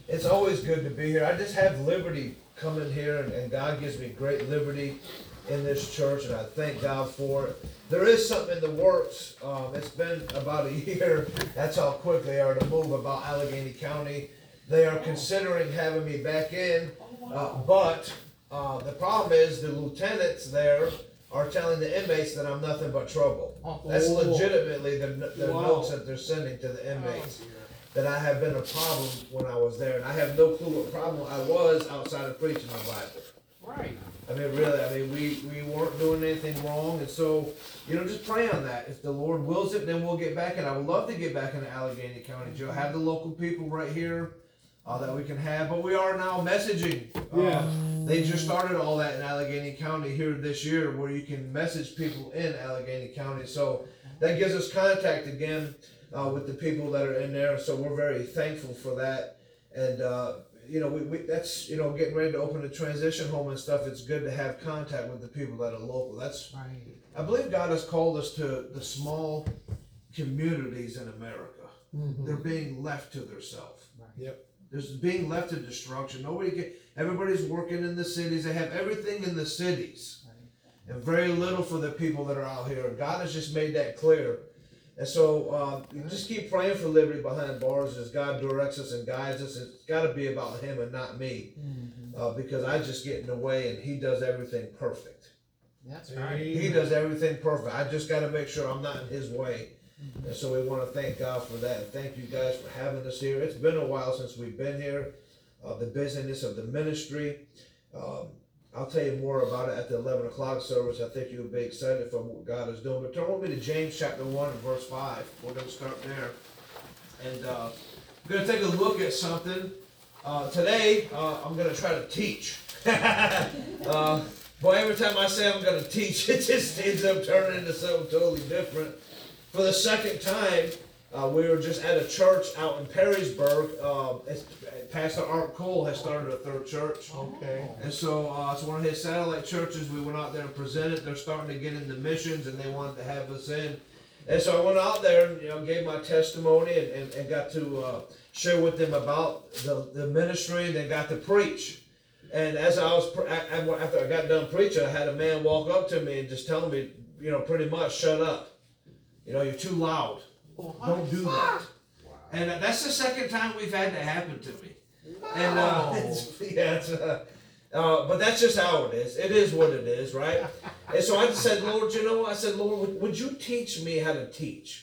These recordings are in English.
It's always good to be here. I just have liberty coming here, and God gives me great liberty in this church, and I thank God for it. There is something in the works. It's been about a year. That's how quick they are to move about Allegheny County. They are considering having me back in, but the problem is the lieutenants there are telling the inmates that I'm nothing but trouble. That's legitimately the notes that they're sending to the inmates. That I have been a problem when I was there, and I have no clue what problem I was outside of preaching the Bible. Right. I mean, really, we weren't doing anything wrong, and so, just pray on that. If the Lord wills it, then we'll get back, and I would love to get back into Allegheny County Jail. Have the local people right here that we can have, but we are now messaging. They just started all that in Allegheny County here this year, where you can message people in Allegheny County, so that gives us contact again with the people that are in there, so we're very thankful for that. And we that's getting ready to open a transition home and stuff. It's good to have contact with the people that are local. That's Right. I believe God has called us to the small communities in America. Mm-hmm. They're being left to themselves. Right. Yep. There's being left to destruction. Everybody's working in the cities. They have everything in the cities, Right. and very little for the people that are out here. God has just made that clear. And so you just keep praying for liberty behind bars as God directs us and guides us. It's got to be about Him and not me, because I just get in the way, and He does everything perfect. That's right. He does everything perfect. I just got to make sure I'm not in His way. And so we want to thank God for that. And thank you guys for having us here. It's been a while since we've been here. The busyness of the ministry. I'll tell you more about it at the 11 o'clock service. I think you'll be excited for what God is doing. But turn with me to James chapter 1 and verse 5. We're going to start there. And we're going to take a look at something. Today, I'm going to try to teach. Boy, every time I say I'm going to teach, it just ends up turning into something totally different. For the second time, we were just at a church out in Perrysburg. Pastor Art Cole has started a third church. Okay. And so it's one of his satellite churches. We went out there and presented. They're starting to get into missions, and they wanted to have us in. And so I went out there and gave my testimony and got to share with them about the ministry, and then got to preach. And as after I got done preaching, I had a man walk up to me and just tell me, pretty much, shut up. You're too loud. Don't do that. And that's the second time we've had that happen to me. And but that's just how it is. It is what it is, right? And so I just said, Lord, I said, Lord, would you teach me how to teach?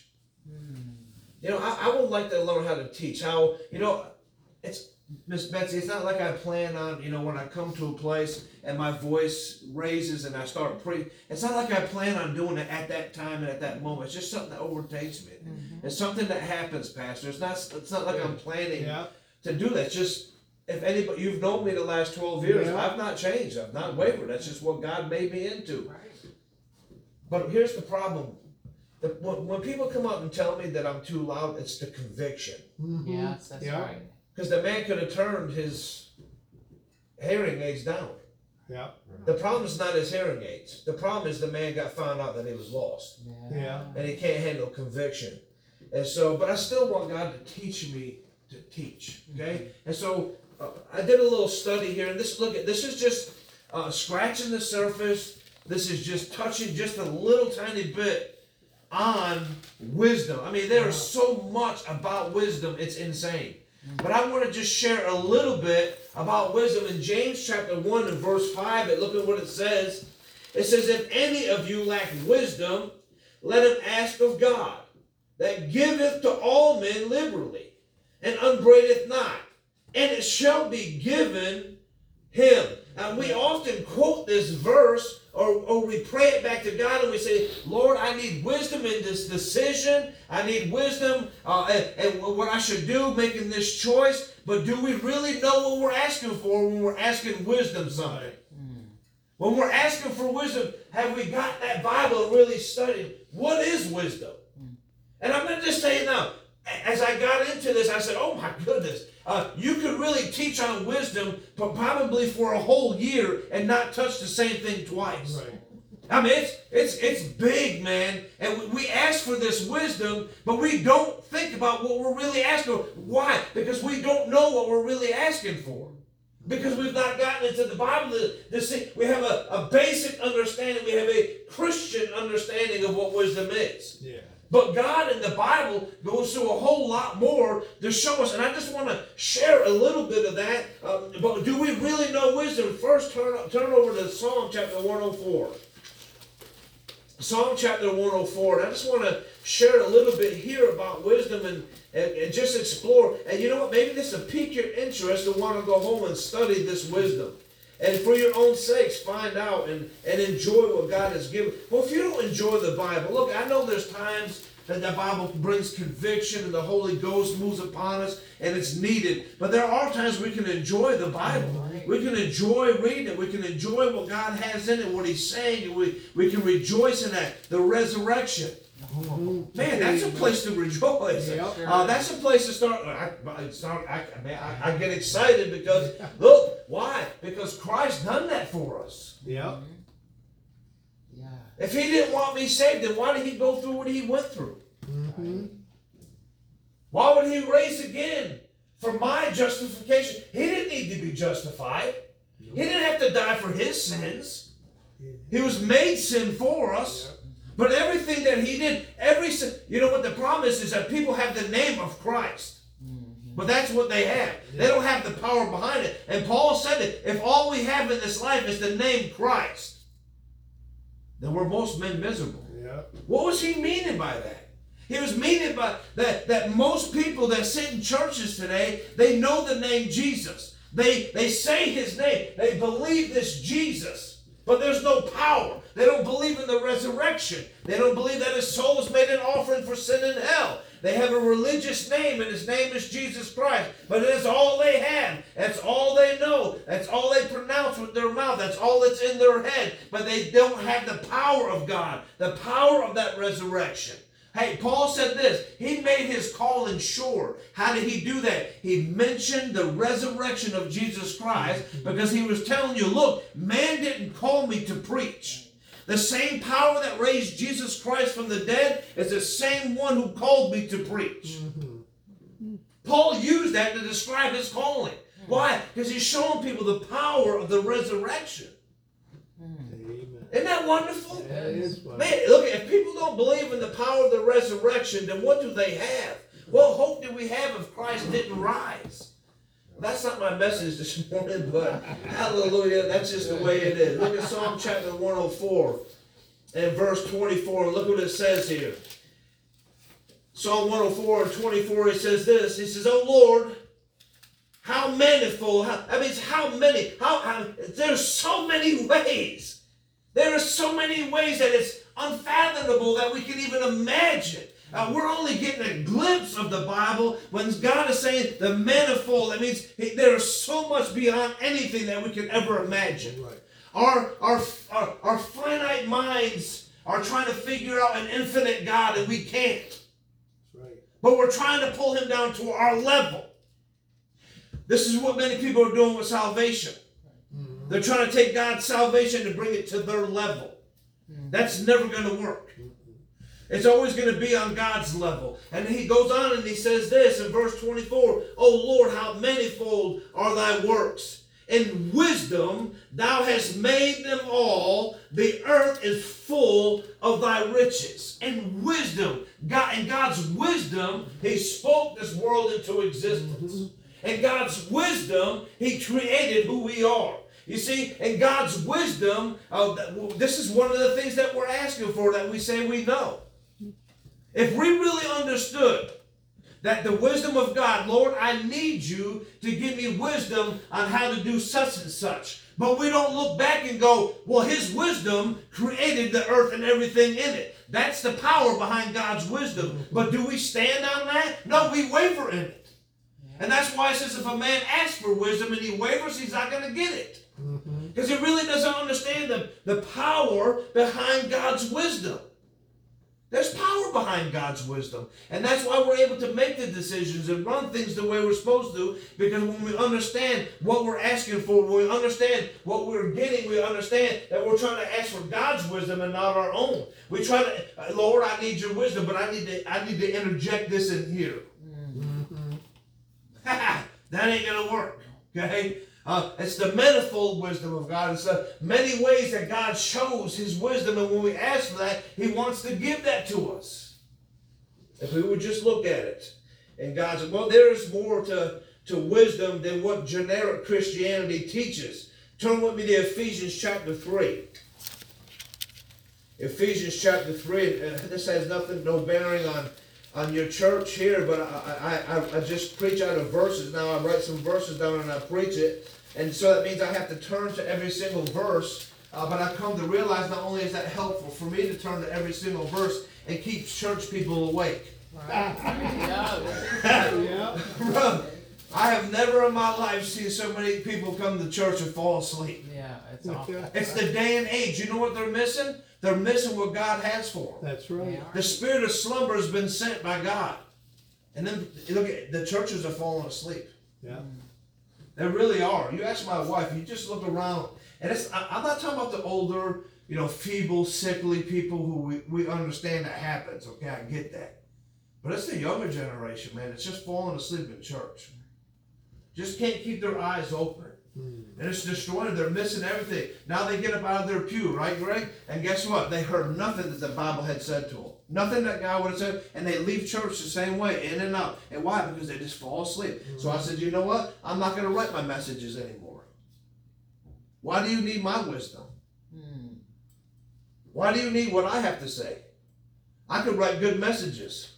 I would like to learn how to teach. How, it's Miss Betsy, it's not like I plan on, when I come to a place and my voice raises and I start preaching. It's not like I plan on doing it at that time and at that moment. It's just something that overtakes me. It's something that happens, Pastor. It's not like I'm planning to do that. It's just, if anybody, you've known me the last 12 years, I've not changed. I've not wavered. That's just what God made me into. Right. But here's the problem. When people come up and tell me that I'm too loud, it's the conviction. Yes, that's right. Because the man could have turned his hearing aids down. Yeah. The problem is not his hearing aids. The problem is the man got found out that he was lost. Yeah. And he can't handle conviction. And so, but I still want God to teach me to teach. Okay? And so I did a little study here, and this is just scratching the surface. This is just touching just a little tiny bit on wisdom. I mean, there is so much about wisdom, it's insane. But I want to just share a little bit about wisdom. In James chapter 1 and verse 5, look at what it says. It says, if any of you lack wisdom, let him ask of God, that giveth to all men liberally, and upbraideth not, and it shall be given him. And we often quote this verse, or we pray it back to God, and we say, Lord, I need wisdom in this decision. I need wisdom and what I should do making this choice. But do we really know what we're asking for when we're asking wisdom something? When we're asking for wisdom, have we got that Bible and really studied what is wisdom? And I'm going to just say it now. As I got into this, I said, oh my goodness, you could really teach on wisdom probably for a whole year and not touch the same thing twice. Right. I mean, it's big, man. And we ask for this wisdom, but we don't think about what we're really asking for. Why? Because we don't know what we're really asking for. Because we've not gotten into the Bible to see. We have a basic understanding. We have a Christian understanding of what wisdom is. Yeah. But God in the Bible goes through a whole lot more to show us. And I just want to share a little bit of that. But do we really know wisdom? First, turn over to Psalm chapter 104. Psalm chapter 104. And I just want to share a little bit here about wisdom and just explore. And you know what? Maybe this will pique your interest and want to go home and study this wisdom. And for your own sakes, find out and enjoy what God has given. Well, if you don't enjoy the Bible, look, I know there's times that the Bible brings conviction and the Holy Ghost moves upon us and it's needed. But there are times we can enjoy the Bible. We can enjoy reading it. We can enjoy what God has in it, what He's saying. And we can rejoice in that. The resurrection. Man, that's a place to rejoice. Yep. That's a place to start. I get excited because, look, why? Because Christ done that for us. Yep. Yeah. If He didn't want me saved, then why did He go through what He went through? Why would He raise again for my justification? He didn't need to be justified. He didn't have to die for His sins. He was made sin for us. But everything that He did, you know what the problem is that people have the name of Christ. But that's what they have. They don't have the power behind it. And Paul said it, if all we have in this life is the name Christ, then we're most men miserable. Yeah. What was he meaning by that? He was meaning by that most people that sit in churches today, they know the name Jesus. They say His name. They believe this Jesus. But there's no power. They don't believe in the resurrection. They don't believe that His soul was made an offering for sin and hell. They have a religious name, and His name is Jesus Christ. But that's all they have. That's all they know. That's all they pronounce with their mouth. That's all that's in their head. But they don't have the power of God, the power of that resurrection. Hey, Paul said this. He made his calling sure. How did he do that? He mentioned the resurrection of Jesus Christ because he was telling you, look, man didn't call me to preach. The same power that raised Jesus Christ from the dead is the same one who called me to preach. Paul used that to describe his calling. Why? Because he's showing people the power of the resurrection. Isn't that wonderful? That is wonderful. Man, look, if people don't believe in the power of the resurrection, then what do they have? What hope do we have if Christ didn't rise? That's not my message this morning, but hallelujah, that's just the way it is. Look at Psalm chapter 104 and verse 24. Look what it says here. Psalm 104 and 24, it says this. It says, "O Lord, how manifold, how many, there's so many ways. There are so many ways that it's unfathomable that we can even imagine. We're only getting a glimpse of the Bible when God is saying the manifold. That means there is so much beyond anything that we can ever imagine. Right. Our finite minds are trying to figure out an infinite God, and we can't. That's right. But we're trying to pull Him down to our level. This is what many people are doing with salvation. They're trying to take God's salvation and bring it to their level. That's never going to work. It's always going to be on God's level. And he goes on and he says this in verse 24, "O Lord, how manifold are thy works. In wisdom thou hast made them all. The earth is full of thy riches." In wisdom, in God's wisdom, He spoke this world into existence. In God's wisdom, He created who we are. You see, in God's wisdom, this is one of the things that we're asking for that we say we know. If we really understood that the wisdom of God, Lord, I need you to give me wisdom on how to do such and such. But we don't look back and go, well, His wisdom created the earth and everything in it. That's the power behind God's wisdom. But do we stand on that? No, we waver in it. And that's why it says if a man asks for wisdom and he wavers, he's not going to get it. Because he really doesn't understand the power behind God's wisdom. There's power behind God's wisdom. And that's why we're able to make the decisions and run things the way we're supposed to. Because when we understand what we're asking for, when we understand what we're getting, we understand that we're trying to ask for God's wisdom and not our own. We try to, Lord, I need your wisdom, but I need to interject this in here. That ain't going to work. Okay? It's the manifold wisdom of God. It's the many ways that God shows his wisdom, and when we ask for that, he wants to give that to us. If we would just look at it. And God said, well, there is more to wisdom than what generic Christianity teaches. Turn with me to Ephesians chapter 3. Ephesians chapter 3. This has no bearing on your church here, but I just preach out of verses now. I write some verses down and I preach it. And so that means I have to turn to every single verse. But I've come to realize not only is that helpful for me to turn to every single verse, it keeps church people awake. Yeah. I have never in my life seen so many people come to church and fall asleep. Yeah, it's awful. It's the day and age. You know what they're missing? They're missing what God has for them. That's right. The spirit of slumber has been sent by God. And then look at the churches are falling asleep. Yeah. They really are. You ask my wife, you just look around, and I'm not talking about the older, feeble, sickly people who we understand that happens. Okay, I get that. But it's the younger generation, man. It's just falling asleep in church. Just can't keep their eyes open. And it's destroying them. They're missing everything. Now they get up out of their pew, right, Greg? And guess what? They heard nothing that the Bible had said to them. Nothing that God would have said. And they leave church the same way, in and out. And why? Because they just fall asleep. So I said, you know what? I'm not going to write my messages anymore. Why do you need my wisdom? Why do you need what I have to say? I could write good messages.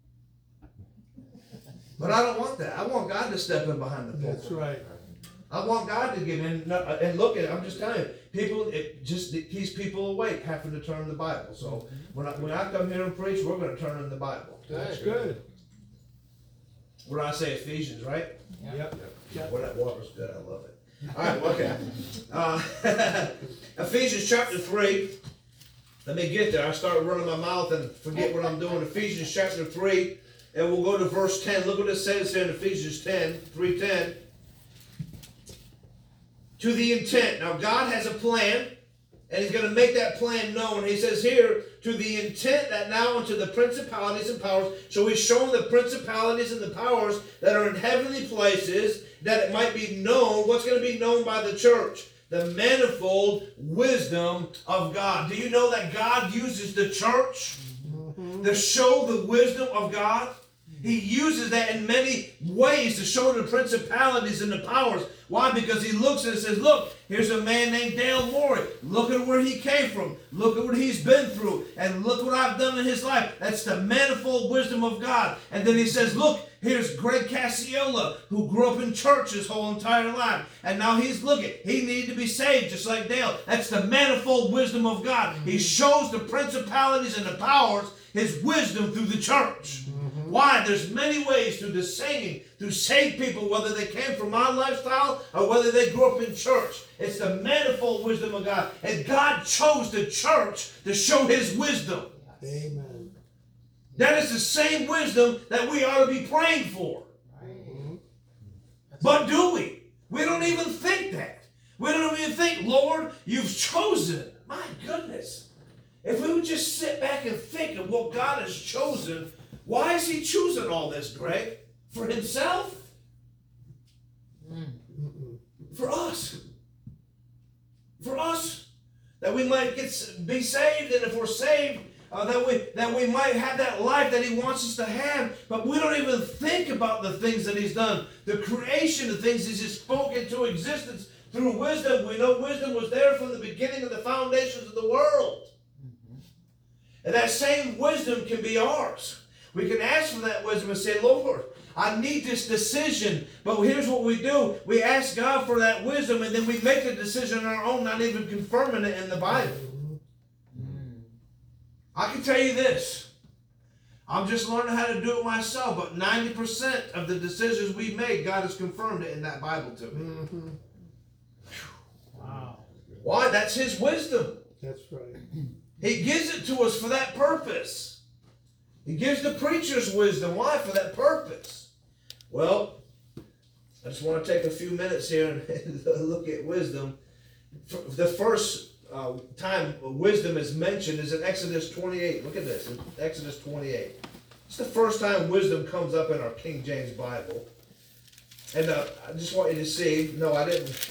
But I don't want that. I want God to step in behind the pulpit. That's right. I want God to get in and look at it. I'm just telling you, it keeps people awake having to turn the Bible. So when I come here and preach, we're going to turn in the Bible. That's good. What did I say? Ephesians, right? Yep. Well, that water's good. I love it. All right, okay. Ephesians chapter 3. Let me get there. I start running my mouth and forget what I'm doing. Ephesians chapter 3, and we'll go to verse 10. Look what it says here in Ephesians 3:10. To the intent. Now God has a plan, and he's going to make that plan known. He says here, to the intent that now unto the principalities and powers. So he's showing the principalities and the powers that are in heavenly places, that it might be known. What's going to be known by the church? The manifold wisdom of God. Do you know that God uses the church to show the wisdom of God? He uses that in many ways to show the principalities and the powers. Why? Because he looks and says, look, here's a man named Dale Morey. Look at where he came from. Look at what he's been through. And look what I've done in his life. That's the manifold wisdom of God. And then he says, look, here's Greg Cassiola, who grew up in church his whole entire life. And now he needed to be saved just like Dale. That's the manifold wisdom of God. He shows the principalities and the powers his wisdom through the church. Why? There's many ways through the singing to save people, whether they came from our lifestyle or whether they grew up in church. It's the manifold wisdom of God. And God chose the church to show his wisdom. Amen. That is the same wisdom that we ought to be praying for. But do we? We don't even think that. We don't even think, Lord, you've chosen. My goodness. If we would just sit back and think of what God has chosen, why is he choosing all this, Greg? For himself? For us. For us. That we might be saved, and if we're saved, that we might have that life that he wants us to have. But we don't even think about the things that he's done. The creation, the things he's just spoken into existence through wisdom. We know wisdom was there from the beginning of the foundations of the world. And that same wisdom can be ours. We can ask for that wisdom and say, Lord, I need this decision. But here's what we do. We ask God for that wisdom, and then we make the decision on our own, not even confirming it in the Bible. I can tell you this. I'm just learning how to do it myself, but 90% of the decisions we make, God has confirmed it in that Bible to me. Wow. Why? That's his wisdom. That's right. He gives it to us for that purpose. He gives the preachers wisdom. Why? For that purpose. Well, I just want to take a few minutes here and look at wisdom. The first time wisdom is mentioned is in Exodus 28. Look at this, in Exodus 28. It's the first time wisdom comes up in our King James Bible. And I just want you to see, no, I didn't.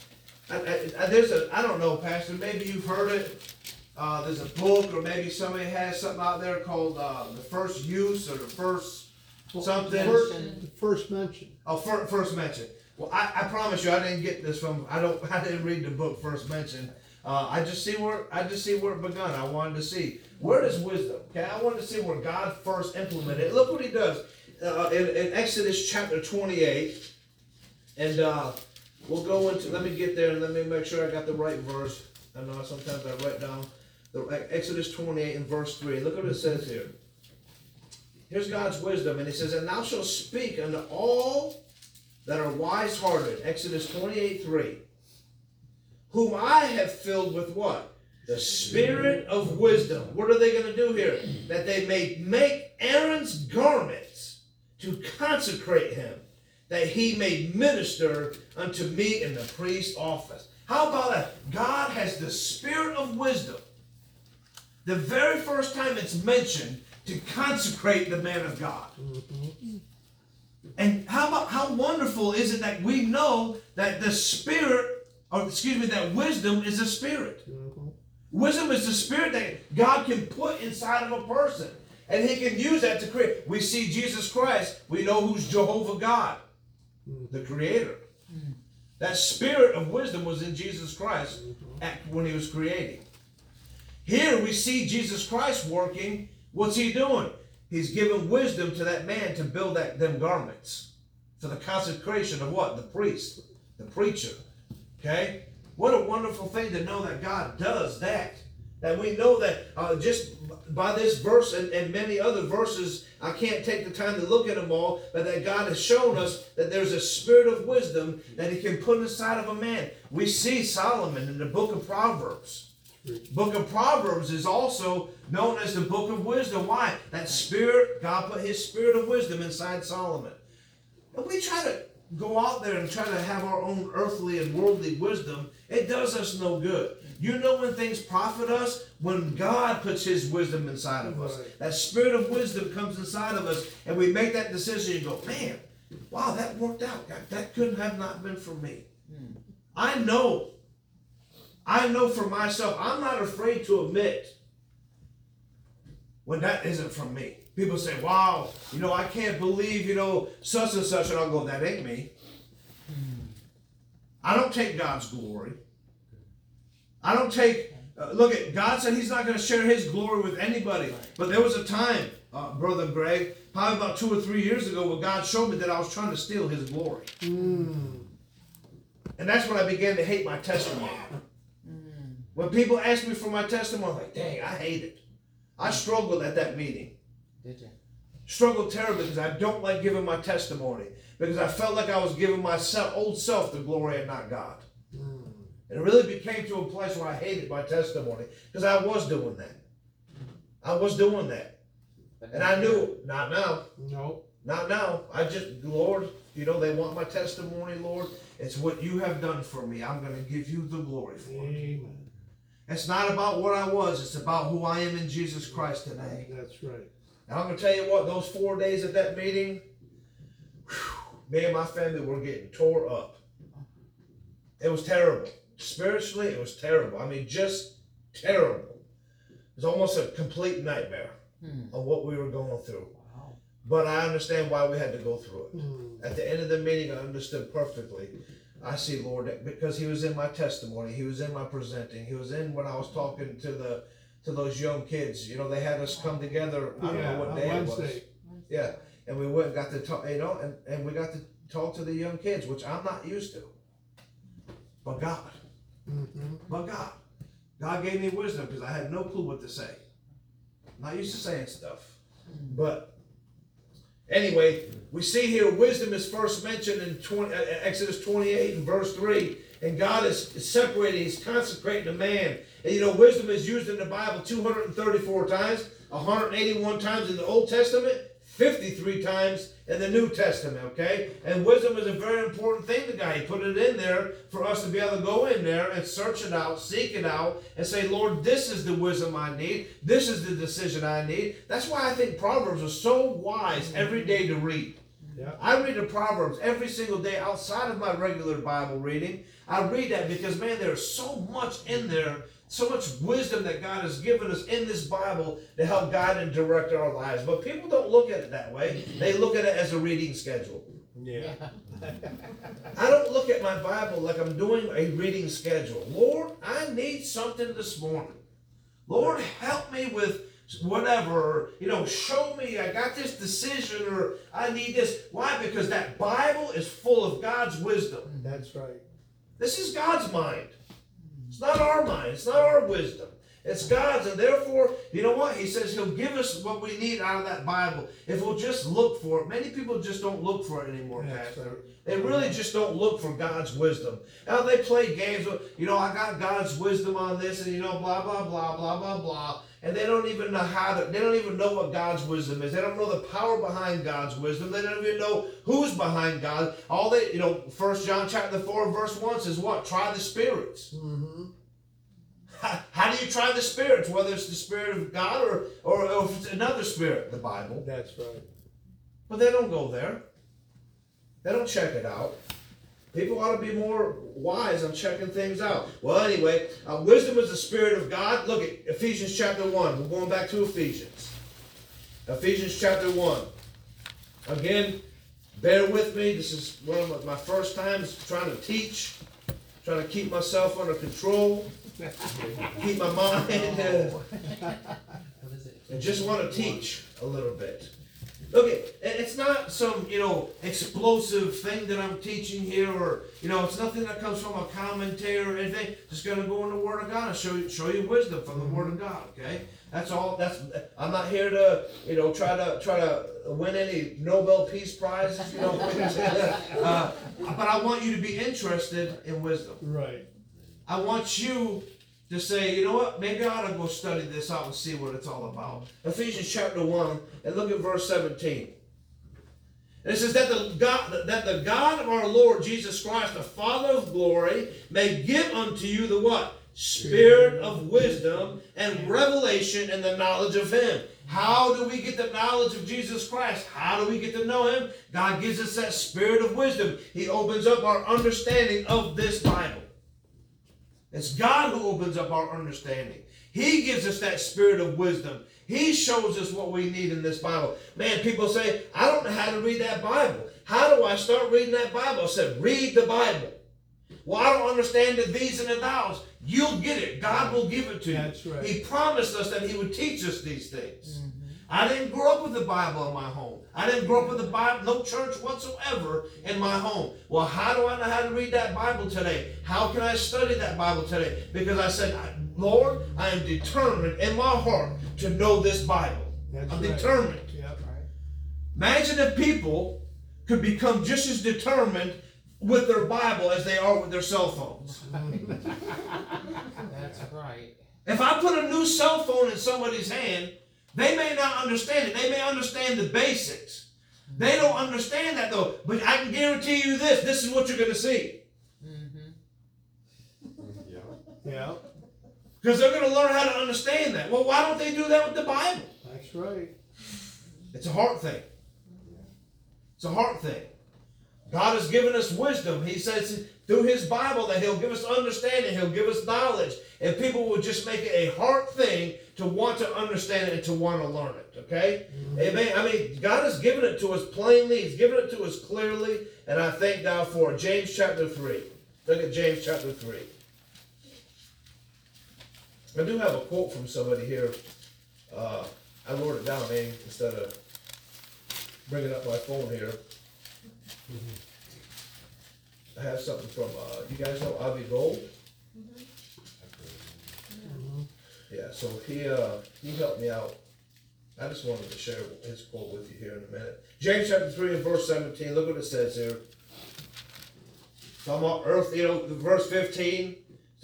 I don't know, Pastor, maybe you've heard it. There's a book, or maybe somebody has something out there called The First Use, or The First something. The first mention. Oh, first mention. Well, I promise you, I didn't get this from. I didn't read the book First Mention. I just see where it begun. I wanted to see where does wisdom. Okay, I wanted to see where God first implemented it. Look what He does in Exodus chapter 28, and we'll go into. Let me get there and let me make sure I got the right verse. I know sometimes I write down the Exodus 28 and verse 3. Look what it says here. Here's God's wisdom, and He says, "And thou shalt speak unto all that are wise-hearted," Exodus 28:3, "whom I have filled with" what? The spirit of wisdom. What are they going to do here? "That they may make Aaron's garments to consecrate him, that he may minister unto me in the priest's office." How about that? God has the spirit of wisdom. The very first time it's mentioned, to consecrate the man of God. Mm-hmm. And how wonderful is it that we know that the spirit, that wisdom is a spirit. Mm-hmm. Wisdom is the spirit that God can put inside of a person. And He can use that to create. We see Jesus Christ. We know who's Jehovah God, the Creator. That spirit of wisdom was in Jesus Christ when He was creating. Here we see Jesus Christ working. What's He doing? He's giving wisdom to that man to build them garments for the consecration of what? The priest, the preacher. Okay? What a wonderful thing to know that God does that. That we know that just by this verse and many other verses, I can't take the time to look at them all, but that God has shown us that there's a spirit of wisdom that He can put inside of a man. We see Solomon in the book of Proverbs. Book of Proverbs is also known as the book of wisdom. Why? That spirit, God put His spirit of wisdom inside Solomon. And we try to go out there and try to have our own earthly and worldly wisdom. It does us no good. You know when things profit us? When God puts His wisdom inside of us. Right. That spirit of wisdom comes inside of us, and we make that decision and go, man, wow, that worked out. That couldn't have not been for me. I know for myself, I'm not afraid to admit when that isn't from me. People say, wow, I can't believe, such and such, and I'll go, that ain't me. I don't take God's glory. I don't take, God said He's not going to share His glory with anybody. But there was a time, Brother Greg, probably about 2 or 3 years ago, where God showed me that I was trying to steal His glory. And that's when I began to hate my testimony. When people ask me for my testimony, I'm like, dang, I hate it. I struggled at that meeting. Did you? Struggled terribly because I don't like giving my testimony. Because I felt like I was giving my old self the glory and not God. And it really became to a place where I hated my testimony. Because I was doing that. And I knew, not now. No. Not now. Lord, they want my testimony, Lord. It's what You have done for me. I'm going to give You the glory for it. Amen. It's not about what I was. It's about who I am in Jesus Christ today. That's right. And I'm going to tell you what, those 4 days at that meeting, me and my family were getting tore up. It was terrible. Spiritually, it was terrible. I mean, just terrible. It was almost a complete nightmare of what we were going through. Wow. But I understand why we had to go through it. At the end of the meeting, I understood perfectly. I see, Lord, that because He was in my testimony, He was in my presenting, He was in when I was talking to those young kids. They had us come together. I don't know what day Wednesday. it was. Yeah, and we went and got to talk, and we got to talk to the young kids, which I'm not used to. But God. But God. God gave me wisdom because I had no clue what to say. I'm not used to saying stuff. But anyway, we see here wisdom is first mentioned in Exodus 28 and verse 3. And God is separating, He's consecrating a man. And wisdom is used in the Bible 234 times. 181 times in the Old Testament, 53 times in the New Testament, okay? And wisdom is a very important thing to God. He put it in there for us to be able to go in there and search it out, seek it out, and say, Lord, this is the wisdom I need. This is the decision I need. That's why I think Proverbs are so wise every day to read. Yeah. I read the Proverbs every single day outside of my regular Bible reading. I read that because, man, there's so much in there, so much wisdom that God has given us in this Bible to help guide and direct our lives. But people don't look at it that way. They look at it as a reading schedule. Yeah. I don't look at my Bible like I'm doing a reading schedule. Lord, I need something this morning. Lord, help me with whatever, show me I got this decision or I need this. Why? Because that Bible is full of God's wisdom. That's right. This is God's mind. It's not our mind. It's not our wisdom. It's God's. And therefore, you know what? He says he'll give us what we need out of that Bible if we'll just look for it. Many people just don't look for it anymore, That's Pastor. right. They really just don't look for God's wisdom. Now they play games with, I got God's wisdom on this and, blah, blah, blah, blah, blah, blah. And they don't even know they don't even know what God's wisdom is. They don't know the power behind God's wisdom. They don't even know who's behind God. All they, 1 John chapter 4 verse 1 says what? Try the spirits. Mm-hmm. How do you try the spirits? Whether it's the spirit of God or if it's another spirit, the Bible. That's right. But they don't go there. They don't check it out. People ought to be more wise on checking things out. Well, anyway, wisdom is the spirit of God. Look at Ephesians chapter 1. We're going back to Ephesians. Ephesians chapter 1. Again, bear with me. This is one of my first times trying to teach, trying to keep myself under control, keep my mind, and just want to teach a little bit. Look, it's not some, explosive thing that I'm teaching here, or, it's nothing that comes from a commentary or anything. Just going to go in the Word of God and show you wisdom from the Word of God, okay? That's all. I'm not here to, try to win any Nobel Peace Prizes, but I want you to be interested in wisdom. Right. I want you to say, you know what, maybe I ought to go study this out and see what it's all about. Ephesians chapter 1, and look at verse 17. And it says that the God of our Lord Jesus Christ, the Father of glory, may give unto you the what? Spirit of wisdom and revelation and the knowledge of Him. How do we get the knowledge of Jesus Christ? How do we get to know Him? God gives us that spirit of wisdom. He opens up our understanding of this Bible. It's God who opens up our understanding. He gives us that spirit of wisdom. He shows us what we need in this Bible. Man, people say, I don't know how to read that Bible. How do I start reading that Bible? I said, read the Bible. Well, I don't understand the these and the thous. You'll get it. God will give it to you. That's right. He promised us that He would teach us these things. Mm-hmm. I didn't grow up with the Bible in my home. I didn't grow up with the Bible, no church whatsoever in my home. Well, how do I know how to read that Bible today? How can I study that Bible today? Because I said, Lord, I am determined in my heart to know this Bible. That's I'm right. determined. Yep. Imagine if people could become just as determined with their Bible as they are with their cell phones. That's right. If I put a new cell phone in somebody's hand, they may not understand it. They may understand the basics. They don't understand that though. But I can guarantee you this. This is what you're going to see. Yeah. Because they're going to learn how to understand that. Well, why don't they do that with the Bible? That's right. It's a heart thing. It's a heart thing. God has given us wisdom. He says through His Bible that He'll give us understanding. He'll give us knowledge. And people will just make it a heart thing to want to understand it and to want to learn it. Okay? Amen. I mean, God has given it to us plainly. He's given it to us clearly. And I thank God for it. James chapter 3. Look at James chapter 3. I do have a quote from somebody here. I wrote it down, man, instead of bringing up my phone here. I have something from, you guys know Avi Gold? Yeah, so he helped me out. I just wanted to share his quote with you here in a minute. James chapter 3 and verse 17, look what it says here. Talking about earth, verse 15,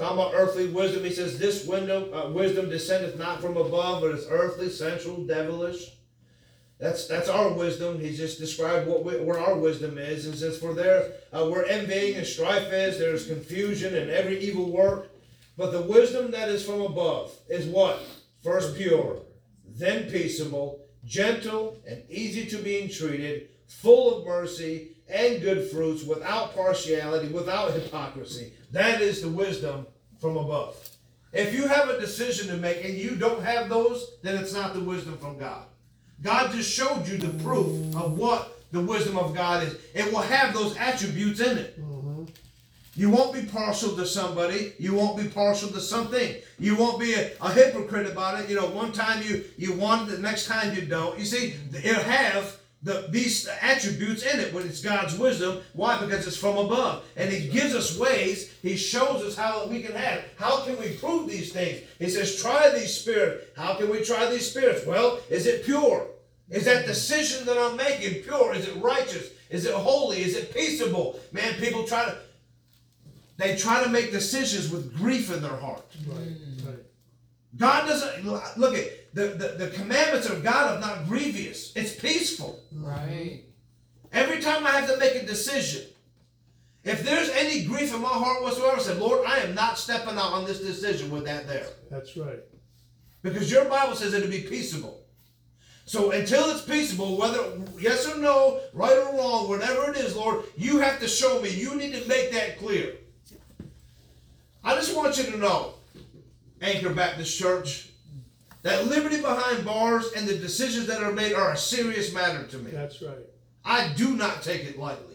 Talking about earthly wisdom, he says, this wisdom descendeth not from above, but is earthly, sensual, devilish. That's our wisdom. He's just described where our wisdom is. And says, for there where envying and strife is, there is confusion and every evil work. But the wisdom that is from above is what? First pure, then peaceable, gentle, and easy to be entreated, full of mercy and good fruits, without partiality, without hypocrisy. That is the wisdom from above. If you have a decision to make and you don't have those, then it's not the wisdom from God. God just showed you the proof of what the wisdom of God is. It will have those attributes in it. You won't be partial to somebody. You won't be partial to something. You won't be a hypocrite about it. You know, one time you want it, the next time you don't. You see, it'll have these attributes in it when it's God's wisdom. Why? Because it's from above. And he gives us ways. He shows us how we can have it. How can we prove these things? He says, try these spirits. How can we try these spirits? Well, is it pure? Is that decision that I'm making pure? Is it righteous? Is it holy? Is it peaceable? Man, people try to make decisions with grief in their heart. Right. God doesn't, look at the commandments of God are not grievous. It's peaceful. Right. Every time I have to make a decision, if there's any grief in my heart whatsoever, I say, Lord, I am not stepping out on this decision with that there. That's right. Because your Bible says it'll be peaceable. So until it's peaceable, whether yes or no, right or wrong, whatever it is, Lord, you have to show me. You need to make that clear. I just want you to know, Anchor Baptist Church, that liberty behind bars and the decisions that are made are a serious matter to me. That's right. I do not take it lightly.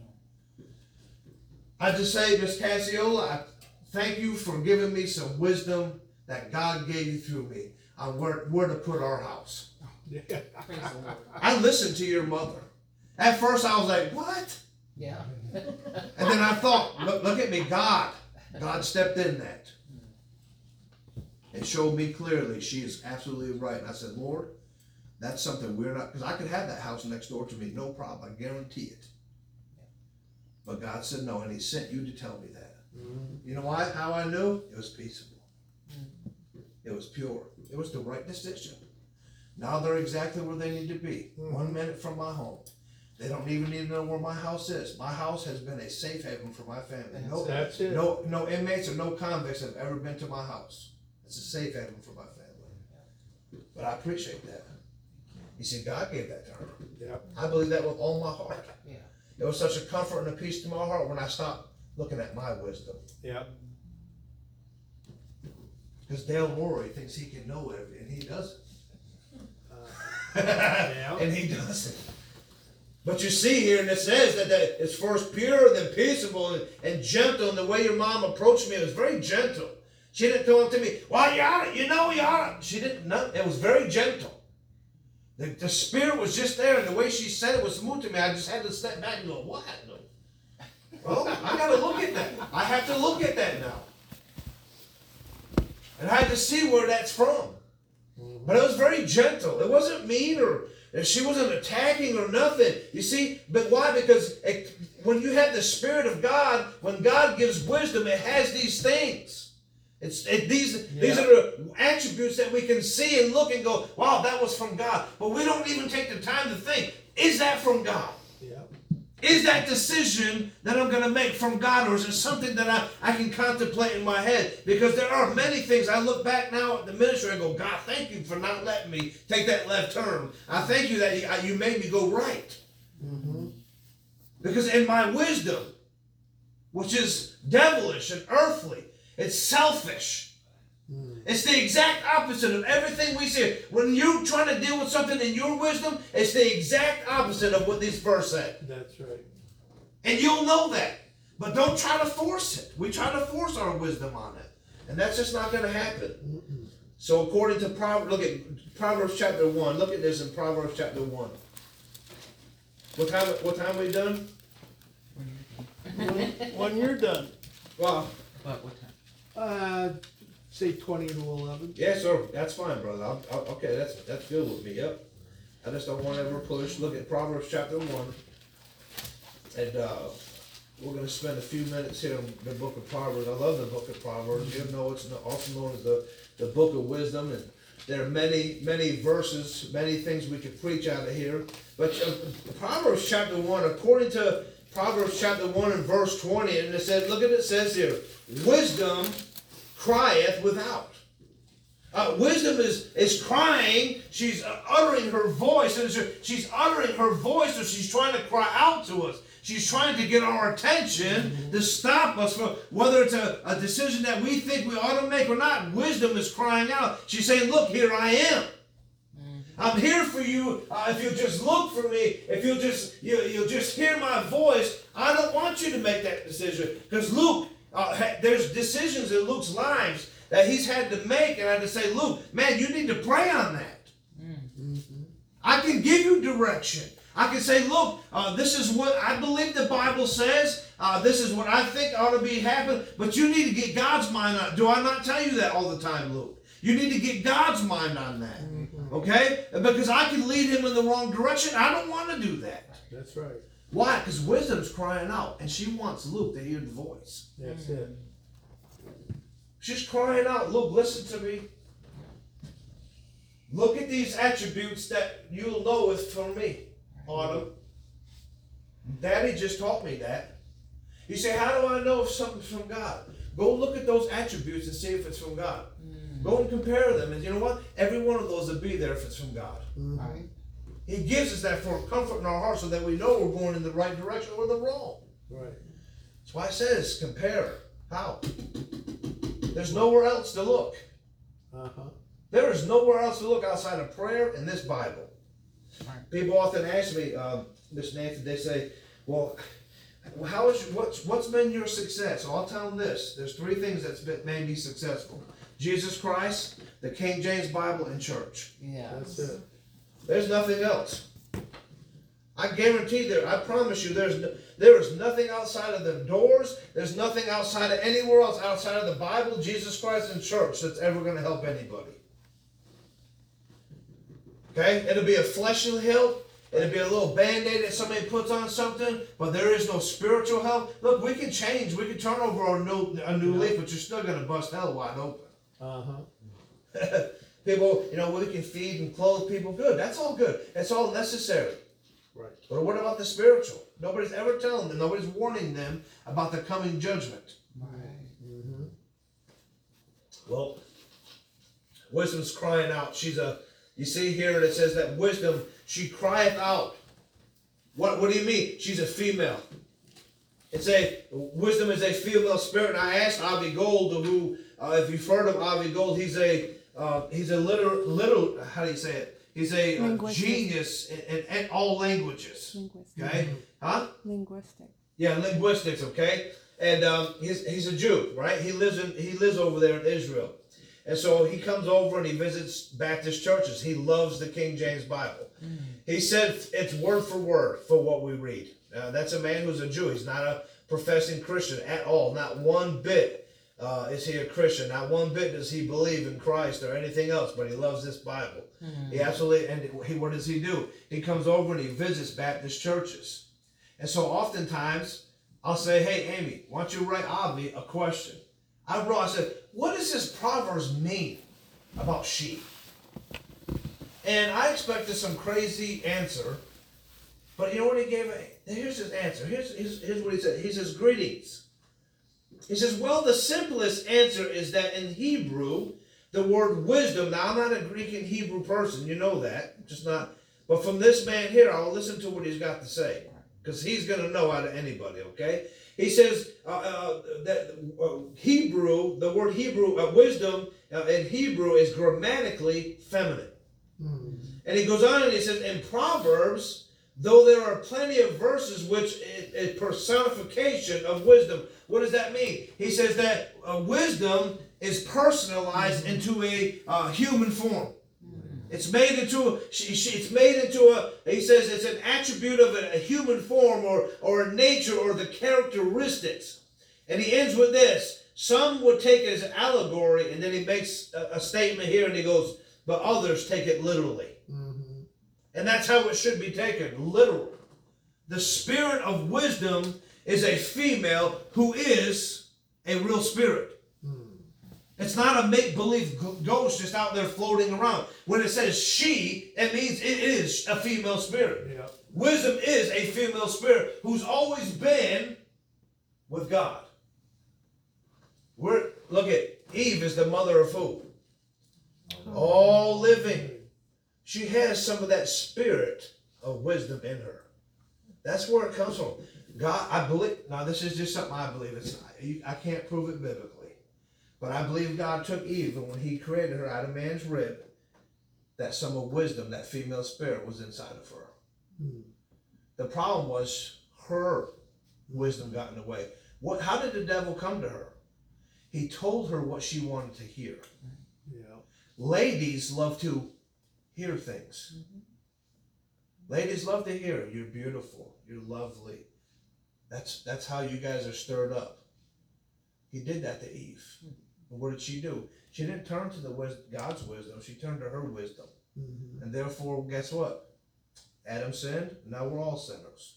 I just say, Miss Cassiola, I thank you for giving me some wisdom that God gave you through me on where to put our house. Yeah. Praise the Lord. I listened to your mother. At first I was like, what? Yeah. And then I thought, look at me, God stepped in that. And showed me clearly she is absolutely right. And I said, Lord, that's something we're not, because I could have that house next door to me, no problem, I guarantee it. But God said no, and he sent you to tell me that. You know why? How I knew? It was peaceable. It was pure. It was the right decision. Now they're exactly where they need to be. 1 minute from my home. They don't even need to know where my house is. My house has been a safe haven for my family. That's it. No inmates or no convicts have ever been to my house. It's a safe haven for my family. But I appreciate that. You see, God gave that to her. Yep. I believe that with all my heart. Yeah. It was such a comfort and a peace to my heart when I stopped looking at my wisdom. Yep. Because Dale Morey thinks he can know everything, and he doesn't. Yeah. And he doesn't. But you see here, and it says that it's first pure, then peaceable, and gentle. And the way your mom approached me, it was very gentle. She didn't come up to me, well, you ought to, you ought to. She didn't, no, it was very gentle. The spirit was just there, and the way she said it was smooth to me. I just had to step back and go, what? Well, I got to look at that. I have to look at that now. And I had to see where that's from. But it was very gentle. It wasn't mean or she wasn't attacking or nothing. You see, but why? Because when you have the Spirit of God, when God gives wisdom, it has these things. These are the attributes that we can see and look and go, wow, that was from God. But we don't even take the time to think, is that from God? Yep. Is that decision that I'm going to make from God, or is it something that I can contemplate in my head? Because there are many things. I look back now at the ministry and go, God, thank you for not letting me take that left turn. I thank you that you made me go right. Because in my wisdom, which is devilish and earthly, it's selfish. It's the exact opposite of everything we see. When you're trying to deal with something in your wisdom, it's the exact opposite of what this verse said. That's right. And you'll know that. But don't try to force it. We try to force our wisdom on it. And that's just not going to happen. So according to Proverbs, look at Proverbs chapter 1. Look at this in Proverbs chapter 1. What time we done? When you're done. Well, But what time? Say 20 to 11. yes, sir. That's fine, brother. Okay, that's good with me. Yep. I just don't want to ever push. Look at Proverbs chapter 1. And we're going to spend a few minutes here in the book of Proverbs. I love the book of Proverbs. You know, it's also known as the book of wisdom, and there are many, many verses, many things we could preach out of here. But Proverbs chapter 1, according to Proverbs chapter 1 and verse 20, and it says, look at it says here, wisdom crieth without. Wisdom is crying. She's uttering her voice, and she's uttering her voice, so she's trying to cry out to us. She's trying to get our attention to stop us from whether it's a decision that we think we ought to make or not. Wisdom is crying out. She's saying, look, here I am. I'm here for you. If you'll just look for me, if you'll just hear my voice, I don't want you to make that decision. Because Luke, there's decisions in Luke's lives that he's had to make, and I had to say, Luke, man, you need to pray on that. I can give you direction. I can say, look, this is what I believe the Bible says. This is what I think ought to be happening. But you need to get God's mind on it. Do I not tell you that all the time, Luke? You need to get God's mind on that. Okay? Because I can lead him in the wrong direction. I don't want to do that. That's right. Why? Because wisdom's crying out, and she wants Luke to hear the voice. That's it. She's crying out, Luke, listen to me. Look at these attributes that you'll know is from me, Autumn. Daddy just taught me that. You say, how do I know if something's from God? Go look at those attributes and see if it's from God. Go and compare them, and you know what? Every one of those will be there if it's from God. Right. He gives us that for comfort in our hearts so that we know we're going in the right direction or the wrong. Right. That's why it says compare. How? There's nowhere else to look. There is nowhere else to look outside of prayer in this Bible. Right. People often ask me, Miss Nancy, they say, well, what's been your success? So I'll tell them this. There's three things that's made me successful. Jesus Christ, the King James Bible, and church. Yeah. That's it. There's nothing else. I guarantee I promise you, there is nothing outside of the doors. There's nothing outside of anywhere else outside of the Bible, Jesus Christ, and church that's ever going to help anybody. Okay? It'll be a fleshly help. It'll be a little band-aid that somebody puts on something, but there is no spiritual help. Look, we can change. We can turn over a new leaf, but you're still going to bust hell wide open. People, we can feed and clothe people. Good. That's all good. That's all necessary. Right. But what about the spiritual? Nobody's ever telling them. Nobody's warning them about the coming judgment. Right. Well, wisdom's crying out. You see here it says that wisdom, she crieth out. What do you mean? She's a female. Wisdom is a female spirit. And I asked Avi Gold, who, if you've heard of Avi Gold, he's a little, how do you say it? He's a genius in all languages. Linguistic. Okay? Huh? Linguistic. Yeah, linguistics, okay? And he's a Jew, right? He lives over there in Israel. And so he comes over and he visits Baptist churches. He loves the King James Bible. He said it's word for word for what we read. That's a man who's a Jew. He's not a professing Christian at all. Not one bit is he a Christian. Not one bit does he believe in Christ or anything else, but he loves this Bible. He absolutely, and what does he do? He comes over and he visits Baptist churches. And so oftentimes, I'll say, hey, Amy, why don't you write Avi a question? I said, what does this Proverbs mean about sheep? And I expected some crazy answer, but you know what he gave? Here's his answer. Here's what he said. He says, greetings. He says, well, the simplest answer is that in Hebrew, the word wisdom, now I'm not a Greek and Hebrew person, you know that, just not, but from this man here, I'll listen to what he's got to say, because he's going to know out of anybody, okay? He says that Hebrew, the word Hebrew, wisdom in Hebrew is grammatically feminine. And he goes on and he says, in Proverbs, though there are plenty of verses which is personification of wisdom. What does that mean? He says that wisdom is personalized into a human form. It's made into he says it's an attribute of a human form or a nature or the characteristics. And he ends with this. Some would take it as an allegory, and then he makes a statement here and he goes, but others take it literally. And that's how it should be taken, literal. The spirit of wisdom is a female who is a real spirit. It's not a make-believe ghost just out there floating around. When it says she, it means it is a female spirit. Yeah. Wisdom is a female spirit who's always been with God. Look at Eve is the mother of who? All living. She has some of that spirit of wisdom in her. That's where it comes from. God, I believe, now this is just something I believe. I can't prove it biblically. But I believe God took Eve, and when he created her out of man's rib, that some of wisdom, that female spirit was inside of her. The problem was her wisdom got in the way. How did the devil come to her? He told her what she wanted to hear. Yeah. Ladies love to hear things. Ladies love to hear, you're beautiful, you're lovely. That's how you guys are stirred up. He did that to Eve. But what did she do? She didn't turn to God's wisdom. She turned to her wisdom. And therefore, guess what? Adam sinned. Now we're all sinners.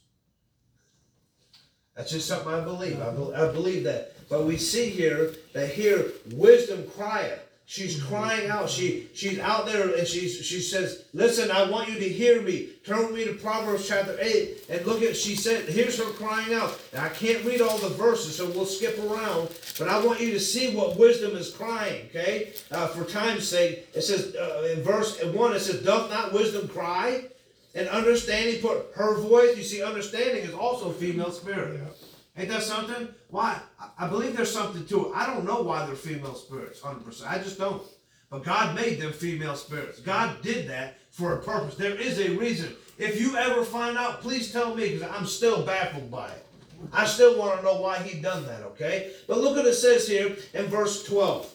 That's just something I believe. I believe that. But we see here that wisdom crieth. She's crying out. She's out there and she says, listen, I want you to hear me. Turn with me to Proverbs chapter 8 and look at, she said, here's her crying out. And I can't read all the verses, so we'll skip around. But I want you to see what wisdom is crying, okay? For time's sake, it says, in verse 1, it says, doth not wisdom cry? And understanding put her voice. You see, understanding is also a female spirit. Yeah. Ain't that something? Why? I believe there's something to it. I don't know why they're female spirits, 100%. I just don't. But God made them female spirits. God did that for a purpose. There is a reason. If you ever find out, please tell me, because I'm still baffled by it. I still want to know why he done that, okay? But look what it says here in verse 12.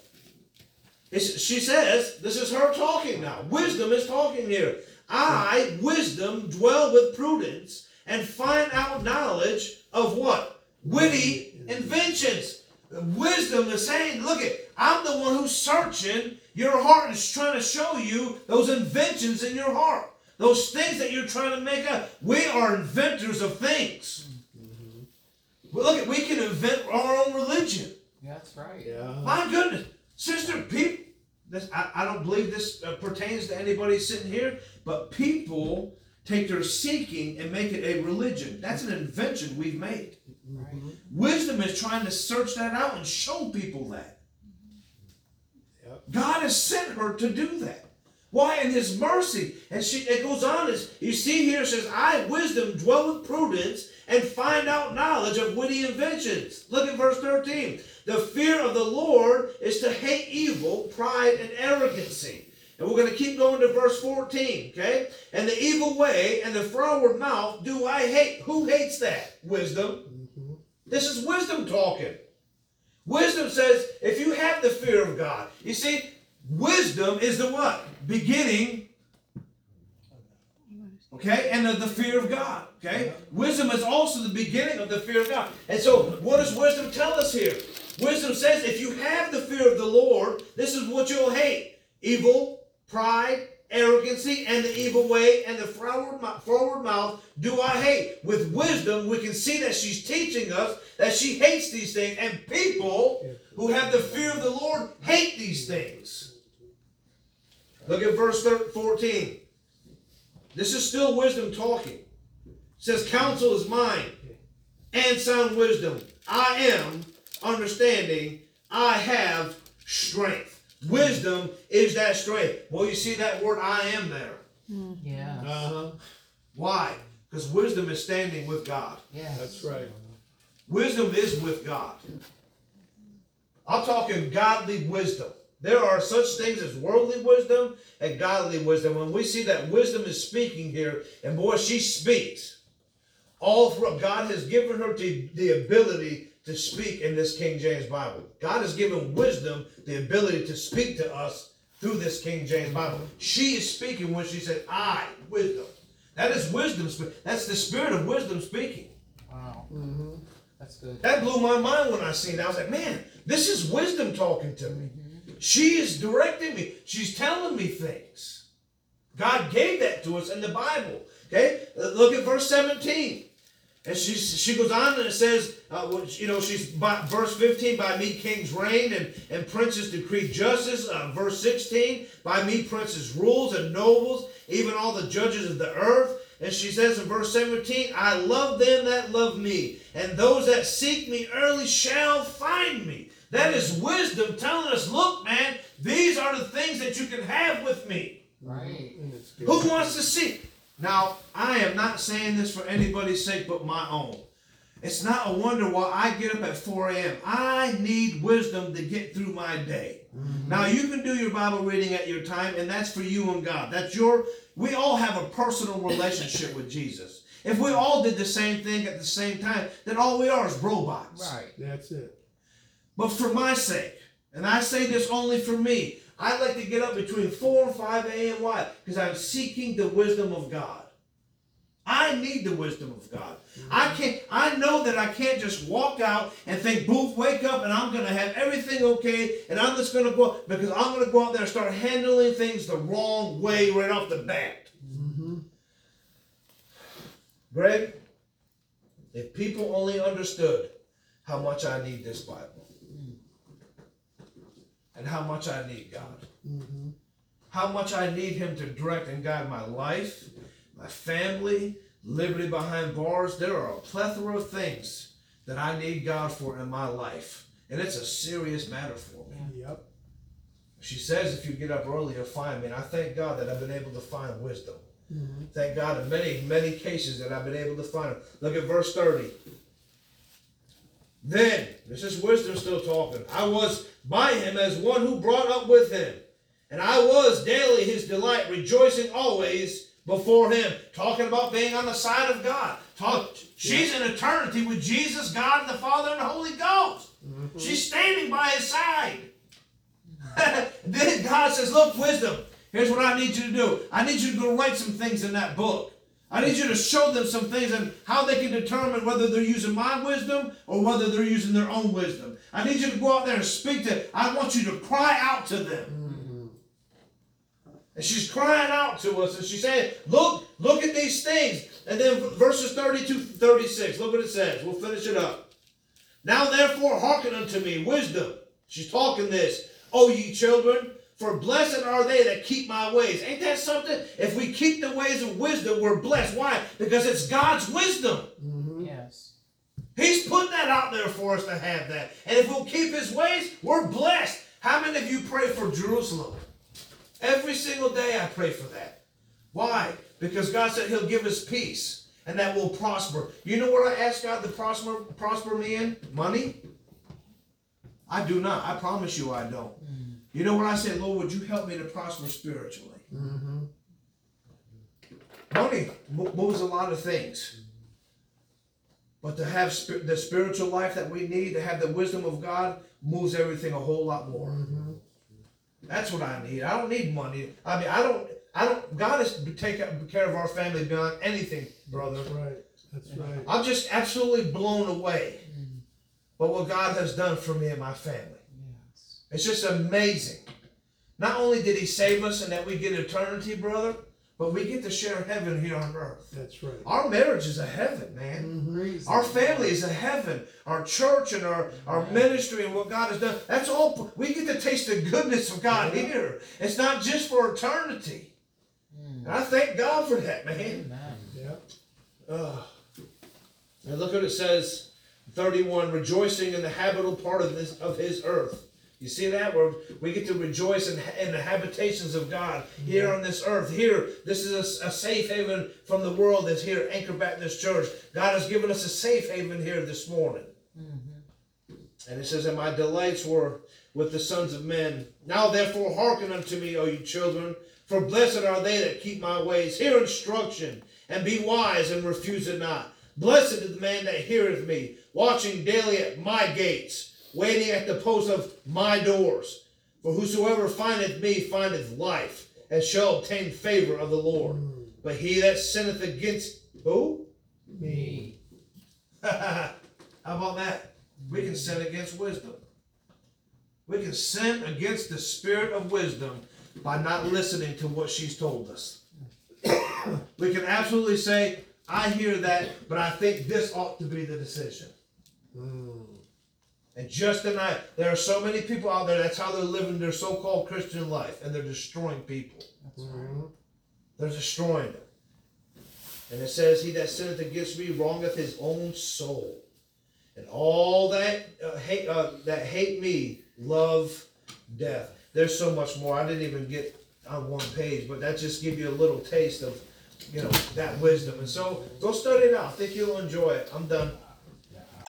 She says, this is her talking now. Wisdom is talking here. I, wisdom, dwell with prudence and find out knowledge of what? Witty inventions. Wisdom is saying, look I'm the one who's searching your heart and is trying to show you those inventions in your heart. Those things that you're trying to make up. We are inventors of things. Well, look we can invent our own religion. Yeah, that's right. Yeah. My goodness. Sister, people, I don't believe this pertains to anybody sitting here, but people take their seeking and make it a religion. That's an invention we've made. Right. Wisdom is trying to search that out and show people that. Yep. God has sent her to do that. Why? In his mercy. And it goes on, as you see here, it says, I, wisdom, dwell with prudence and find out knowledge of witty inventions. Look at verse 13. The fear of the Lord is to hate evil, pride, and arrogancy. And we're going to keep going to verse 14, okay? And the evil way and the froward mouth do I hate. Who hates that? Wisdom. This is wisdom talking. Wisdom says, if you have the fear of God, you see, wisdom is the what? Beginning, okay, and of the fear of God, okay? Wisdom is also the beginning of the fear of God. And so, what does wisdom tell us here? Wisdom says, if you have the fear of the Lord, this is what you'll hate. Evil, pride, arrogancy, and the evil way, and the forward mouth do I hate. With wisdom, we can see that she's teaching us that she hates these things, and people who have the fear of the Lord hate these things. Look at verse 14. This is still wisdom talking. It says, counsel is mine, and sound wisdom. I am understanding. I have strength. Wisdom is that strength. Well, you see that word I am there. Yeah. Uh-huh. Why? Because wisdom is standing with God. Yeah. That's right. Wisdom is with God. I'm talking godly wisdom. There are such things as worldly wisdom and godly wisdom. When we see that wisdom is speaking here, and boy, she speaks. All through, God has given her the ability to speak in this King James Bible. God has given wisdom the ability to speak to us through this King James Bible. She is speaking when she said, I, wisdom. That is wisdom. That's the spirit of wisdom speaking. Wow. That's good. That blew my mind when I seen it. I was like, man, this is wisdom talking to me. She is directing me. She's telling me things. God gave that to us in the Bible. Okay? Look at verse 17. And she goes on and it says, she's verse 15, by me kings reign and princes decree justice. Verse 16, by me princes rules and nobles, even all the judges of the earth. And she says in verse 17, I love them that love me, and those that seek me early shall find me. That is wisdom telling us, look, man, these are the things that you can have with me. Right. Who wants to see? Now, I am not saying this for anybody's sake but my own. It's not a wonder why I get up at 4 a.m. I need wisdom to get through my day. Mm-hmm. Now, you can do your Bible reading at your time, and that's for you and God. We all have a personal relationship with Jesus. If we all did the same thing at the same time, then all we are is robots. Right. That's it. But for my sake, and I say this only for me, I like to get up between 4 and 5 a.m. Why? Because I'm seeking the wisdom of God. I need the wisdom of God. I know that I can't just walk out and think, boof, wake up and I'm going to have everything okay and I'm just going to go, because I'm going to go out there and start handling things the wrong way right off the bat. Mm-hmm. Greg, if people only understood how much I need this Bible and how much I need God, how much I need Him to direct and guide my life, my family, liberty behind bars. There are a plethora of things that I need God for in my life. And it's a serious matter for me. Yep. She says if you get up early, you'll find me. And I thank God that I've been able to find wisdom. Mm-hmm. Thank God in many, many cases that I've been able to find them. Look at verse 30. Then, this is wisdom still talking, I was by him as one who brought up with him. And I was daily his delight, rejoicing always before him. Talking about being on the side of God. She's in eternity with Jesus, God, and the Father, and the Holy Ghost. Mm-hmm. She's standing by his side. Then God says, look, wisdom, here's what I need you to do. I need you to go write some things in that book. I need you to show them some things and how they can determine whether they're using my wisdom or whether they're using their own wisdom. I need you to go out there and speak to them. I want you to cry out to them. Mm-hmm. And she's crying out to us, and she's saying, look at these things. And then verses 32 36, look what it says. We'll finish it up. Now therefore hearken unto me, wisdom. She's talking this. O ye children, for blessed are they that keep my ways. Ain't that something? If we keep the ways of wisdom, we're blessed. Why? Because it's God's wisdom. Mm-hmm. Yes. He's put that out there for us to have that. And if we'll keep his ways, we're blessed. How many of you pray for Jerusalem? Every single day I pray for that. Why? Because God said he'll give us peace and that will prosper. You know what I ask God to prosper me in? Money? I do not. I promise you I don't. You know what I say, Lord, would you help me to prosper spiritually? Mm-hmm. Money moves a lot of things. But to have the spiritual life that we need, to have the wisdom of God, moves everything a whole lot more. Mm-hmm. That's what I need. I don't need money. I mean, I don't, God has taken care of our family beyond anything, brother. That's right. That's right. I'm just absolutely blown away by what God has done for me and my family. Yes. It's just amazing. Not only did he save us and that we get eternity, brother, but we get to share heaven here on earth. That's right. Our marriage is a heaven, man. Mm-hmm. Our family is a heaven. Our church and our ministry and what God has done. That's all. We get to taste the goodness of God here. It's not just for eternity. And I thank God for that, man. Amen. Yeah. And look what it says, 31, rejoicing in the habitable part of his earth. You see that? Where we get to rejoice in the habitations of God here on this earth. Here, this is a safe haven from the world that's here, Anchor Baptist Church. God has given us a safe haven here this morning. Mm-hmm. And it says, and my delights were with the sons of men. Now therefore hearken unto me, O you children, for blessed are they that keep my ways. Hear instruction, and be wise, and refuse it not. Blessed is the man that heareth me, watching daily at my gates, waiting at the post of my doors. For whosoever findeth me findeth life, and shall obtain favor of the Lord. But he that sinneth against who? Me. How about that? We can sin against wisdom. We can sin against the spirit of wisdom by not listening to what she's told us. We can absolutely say, I hear that, but I think this ought to be the decision. And just tonight, there are so many people out there, that's how they're living their so-called Christian life, and they're destroying people. They're destroying them. And it says, he that sinneth against me wrongeth his own soul. And all that hate me love death. There's so much more. I didn't even get on one page, but that just gives you a little taste of, that wisdom. And so go study it out. I think you'll enjoy it. I'm done.